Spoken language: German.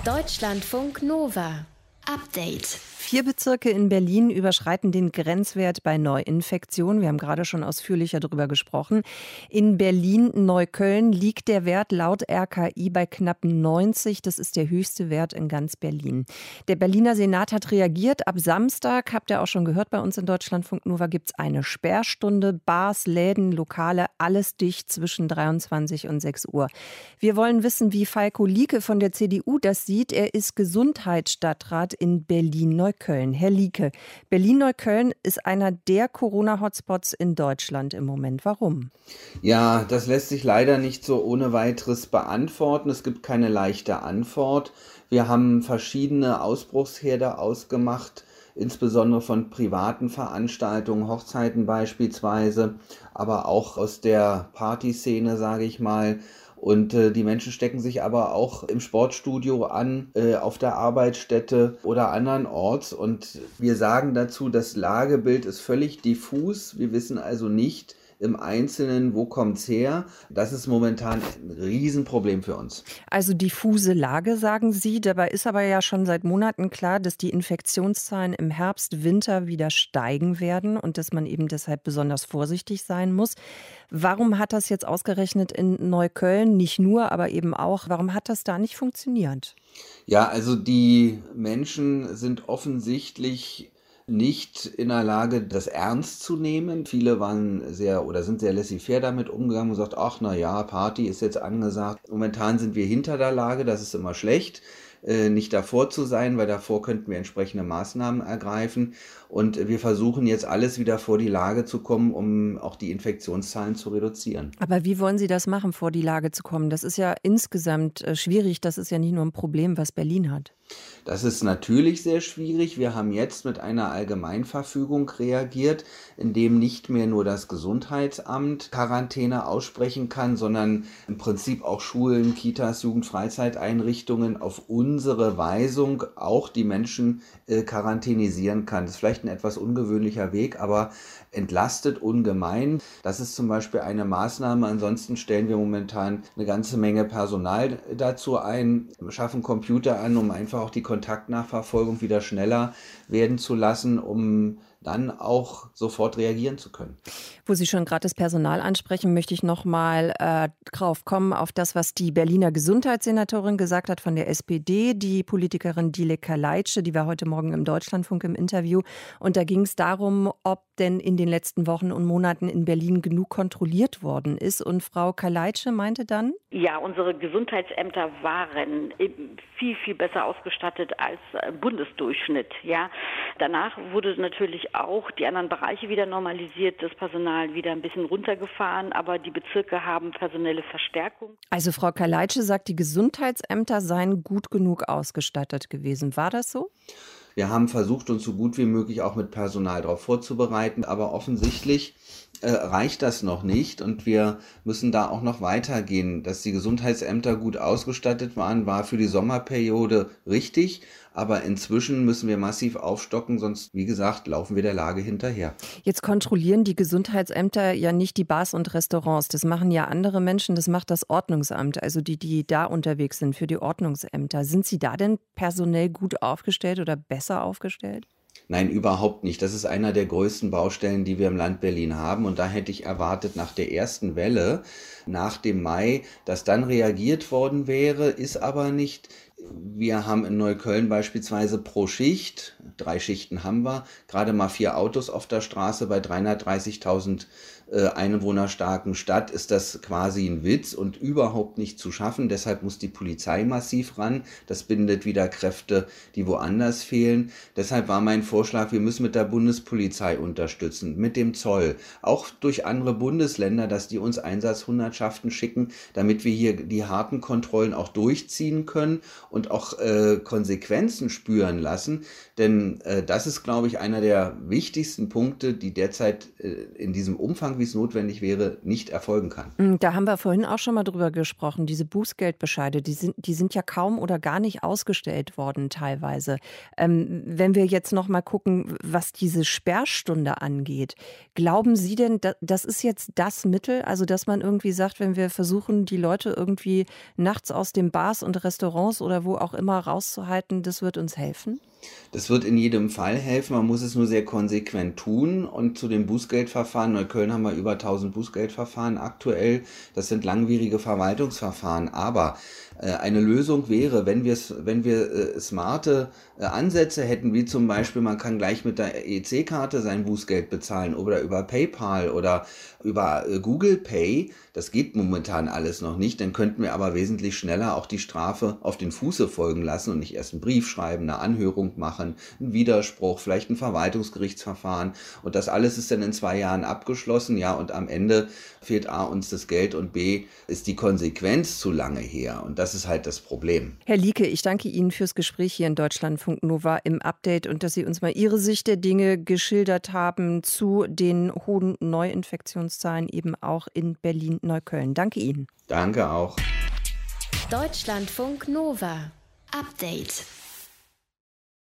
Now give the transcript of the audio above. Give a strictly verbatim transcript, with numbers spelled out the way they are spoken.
Deutschlandfunk Nova. Update. Vier Bezirke in Berlin überschreiten den Grenzwert bei Neuinfektionen. Wir haben gerade schon ausführlicher darüber gesprochen. In Berlin-Neukölln liegt der Wert laut R K I bei knapp neunzig. Das ist der höchste Wert in ganz Berlin. Der Berliner Senat hat reagiert. Ab Samstag, habt ihr auch schon gehört, bei uns in Deutschlandfunk Nova gibt es eine Sperrstunde. Bars, Läden, Lokale, alles dicht zwischen dreiundzwanzig und sechs Uhr. Wir wollen wissen, wie Falko Lieke von der C D U das sieht. Er ist Gesundheitsstadtrat in Berlin-Neukölln. Herr Lieke, Berlin-Neukölln ist einer der Corona-Hotspots in Deutschland im Moment. Warum? Ja, das lässt sich leider nicht so ohne weiteres beantworten. Es gibt keine leichte Antwort. Wir haben verschiedene Ausbruchsherde ausgemacht, insbesondere von privaten Veranstaltungen, Hochzeiten beispielsweise, aber auch aus der Partyszene, sage ich mal. Und äh, die Menschen stecken sich aber auch im Sportstudio an, äh, auf der Arbeitsstätte oder andernorts. Und wir sagen dazu, das Lagebild ist völlig diffus. Wir wissen also nicht im Einzelnen, wo kommt's her. Das ist momentan ein Riesenproblem für uns. Also diffuse Lage, sagen Sie. Dabei ist aber ja schon seit Monaten klar, dass die Infektionszahlen im Herbst, Winter wieder steigen werden und dass man eben deshalb besonders vorsichtig sein muss. Warum hat das jetzt ausgerechnet in Neukölln, nicht nur, aber eben auch, warum hat das da nicht funktioniert? Ja, also die Menschen sind offensichtlich nicht in der Lage, das ernst zu nehmen. Viele waren sehr oder sind sehr laissez-faire damit umgegangen und gesagt, ach na ja, Party ist jetzt angesagt. Momentan sind wir hinter der Lage, das ist immer schlecht, äh, nicht davor zu sein, weil davor könnten wir entsprechende Maßnahmen ergreifen. Und wir versuchen jetzt alles wieder vor die Lage zu kommen, um auch die Infektionszahlen zu reduzieren. Aber wie wollen Sie das machen, vor die Lage zu kommen? Das ist ja insgesamt äh, schwierig. Das ist ja nicht nur ein Problem, was Berlin hat. Das ist natürlich sehr schwierig. Wir haben jetzt mit einer Allgemeinverfügung reagiert, in dem nicht mehr nur das Gesundheitsamt Quarantäne aussprechen kann, sondern im Prinzip auch Schulen, Kitas, Jugendfreizeiteinrichtungen auf unsere Weisung auch die Menschen äh, quarantänisieren kann. Das ist vielleicht ein etwas ungewöhnlicher Weg, aber entlastet ungemein. Das ist zum Beispiel eine Maßnahme. Ansonsten stellen wir momentan eine ganze Menge Personal dazu ein, schaffen Computer an, um einfach auch die Kontaktnachverfolgung wieder schneller werden zu lassen, um dann auch sofort reagieren zu können. Wo Sie schon gerade das Personal ansprechen, möchte ich noch mal äh, drauf kommen, auf das, was die Berliner Gesundheitssenatorin gesagt hat von der S P D, die Politikerin Dilek Kaleitsche, die war heute Morgen im Deutschlandfunk im Interview. Und da ging es darum, ob denn in den letzten Wochen und Monaten in Berlin genug kontrolliert worden ist. Und Frau Kaleitsche meinte dann? Ja, unsere Gesundheitsämter waren viel, viel besser ausgestattet als Bundesdurchschnitt. Ja. Danach wurde natürlich auch die anderen Bereiche wieder normalisiert, das Personal wieder ein bisschen runtergefahren, aber die Bezirke haben personelle Verstärkung. Also Frau Kaleitsche sagt, die Gesundheitsämter seien gut genug ausgestattet gewesen. War das so? Wir haben versucht, uns so gut wie möglich auch mit Personal darauf vorzubereiten, aber offensichtlich äh, reicht das noch nicht und wir müssen da auch noch weitergehen. Dass die Gesundheitsämter gut ausgestattet waren, war für die Sommerperiode richtig, aber inzwischen müssen wir massiv aufstocken, sonst, wie gesagt, laufen wir der Lage hinterher. Jetzt kontrollieren die Gesundheitsämter ja nicht die Bars und Restaurants. Das machen ja andere Menschen, das macht das Ordnungsamt, also die, die da unterwegs sind für die Ordnungsämter. Sind Sie da denn personell gut aufgestellt oder besser aufgestellt? Nein, überhaupt nicht. Das ist einer der größten Baustellen, die wir im Land Berlin haben. Und da hätte ich erwartet, nach der ersten Welle, nach dem Mai, dass dann reagiert worden wäre, ist aber nicht. Wir haben in Neukölln beispielsweise pro Schicht, drei Schichten haben wir, gerade mal vier Autos auf der Straße. Bei dreihundertdreißigtausend äh, Einwohner starken Stadt ist das quasi ein Witz und überhaupt nicht zu schaffen. Deshalb muss die Polizei massiv ran. Das bindet wieder Kräfte, die woanders fehlen. Deshalb war mein Vorschlag, wir müssen mit der Bundespolizei unterstützen, mit dem Zoll, auch durch andere Bundesländer, dass die uns Einsatzhundertschaften schicken, damit wir hier die harten Kontrollen auch durchziehen können und auch äh, Konsequenzen spüren lassen. Denn äh, das ist, glaube ich, einer der wichtigsten Punkte, die derzeit äh, in diesem Umfang, wie es notwendig wäre, nicht erfolgen kann. Da haben wir vorhin auch schon mal drüber gesprochen. Diese Bußgeldbescheide, die sind, die sind ja kaum oder gar nicht ausgestellt worden teilweise. Ähm, wenn wir jetzt noch mal gucken, was diese Sperrstunde angeht, glauben Sie denn, das ist jetzt das Mittel, also dass man irgendwie sagt, wenn wir versuchen, die Leute irgendwie nachts aus den Bars und Restaurants oder oder wo auch immer rauszuhalten, das wird uns helfen? Das wird in jedem Fall helfen, man muss es nur sehr konsequent tun. Und zu den Bußgeldverfahren, in Neukölln haben wir über tausend Bußgeldverfahren aktuell. Das sind langwierige Verwaltungsverfahren. Aber äh, eine Lösung wäre, wenn, wenn wir äh, smarte äh, Ansätze hätten, wie zum Beispiel, man kann gleich mit der E C-Karte sein Bußgeld bezahlen oder über PayPal oder über äh, Google Pay. Das geht momentan alles noch nicht. Dann könnten wir aber wesentlich schneller auch die Strafe auf den Fuße folgen lassen und nicht erst einen Brief schreiben, eine Anhörung machen, einen Widerspruch, vielleicht ein Verwaltungsgerichtsverfahren. Und das alles ist dann in zwei Jahren abgeschlossen. Ja, und am Ende fehlt A, uns das Geld und B, ist die Konsequenz zu lange her. Und das ist halt das Problem. Herr Lieke, ich danke Ihnen fürs Gespräch hier in Deutschlandfunk Nova im Update und dass Sie uns mal Ihre Sicht der Dinge geschildert haben zu den hohen Neuinfektionszahlen eben auch in Berlin-Neukölln. Danke Ihnen. Danke auch. Deutschlandfunk Nova. Update.